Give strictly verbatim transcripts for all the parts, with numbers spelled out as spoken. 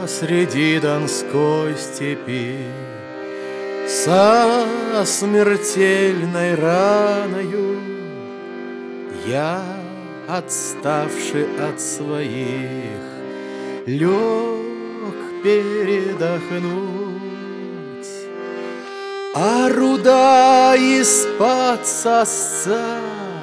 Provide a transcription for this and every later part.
среди Донской степи со смертельной раною я, отставший от своих, лег передохнуть, а руда из-под сосца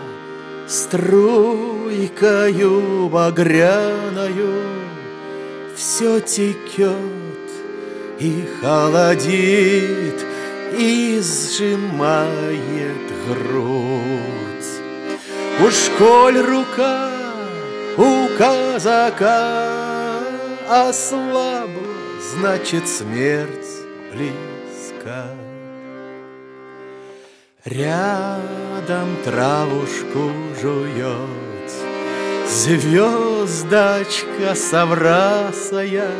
струйкою багряною все текет и холодит, и сжимает грудь. Уж коль рука у казака ослабла, значит, смерть близка. Рядом травушку жует звездочка соврасая,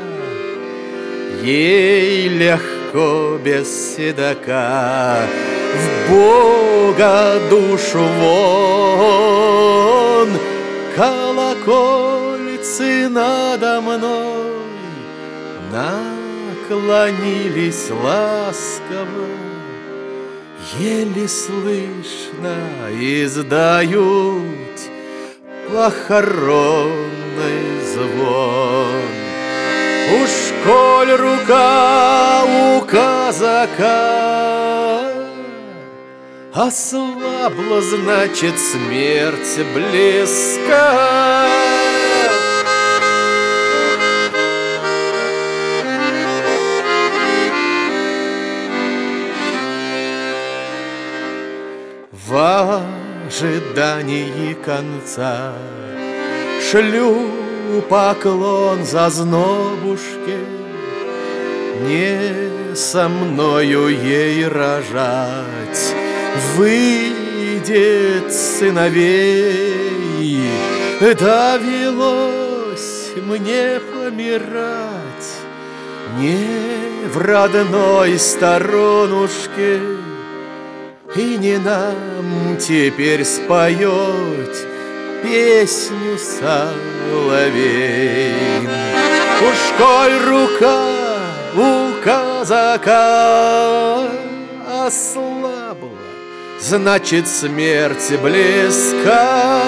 ей легко без седока в Бога душу вон. Колокольцы надо мной наклонились ласково, еле слышно издают похоронный звон. Уж коль рука у казака ослабла, значит, смерть близка. В ожидании конца шлю поклон зазнобушке, не со мною ей рожать, выйдет сыновей. Довелось мне помирать не в родной сторонушке, и не нам теперь споет песню соловей. Уж коль рука у казака ослабла, значит, смерть близка.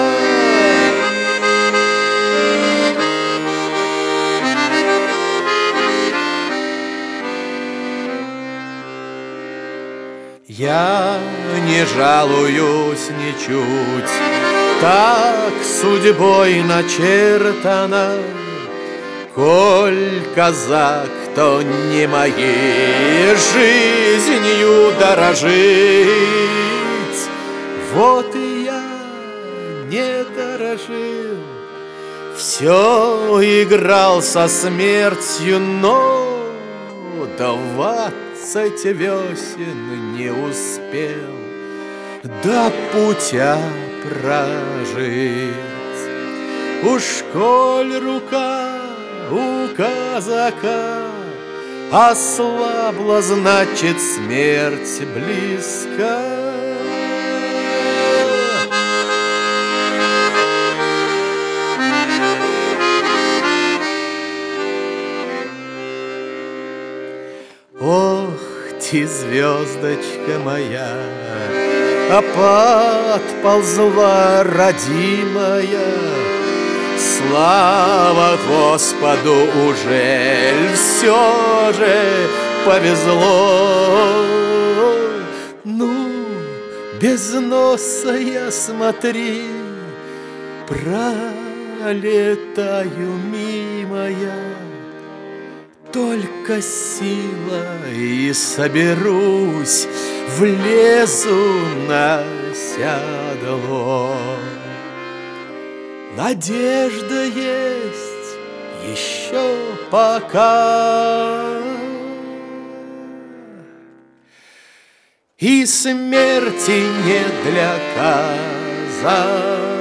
Я не жалуюсь ничуть, так судьбой начертано. Коль казак, то не моей жизнью дорожить. Вот и я не дорожил, все играл со смертью, но двадцать весен не успел до путя прожить. Уж коль рука у казака ослабла, значит, смерть близка. Ох, ты, звездочка моя, а подползла родимая. Слава Господу, ужель все же повезло. Ну, без носа я, смотри, пролетаю мимо я. Только сила и соберусь, влезу на седло. Надежда есть еще пока, и смерти не для казака.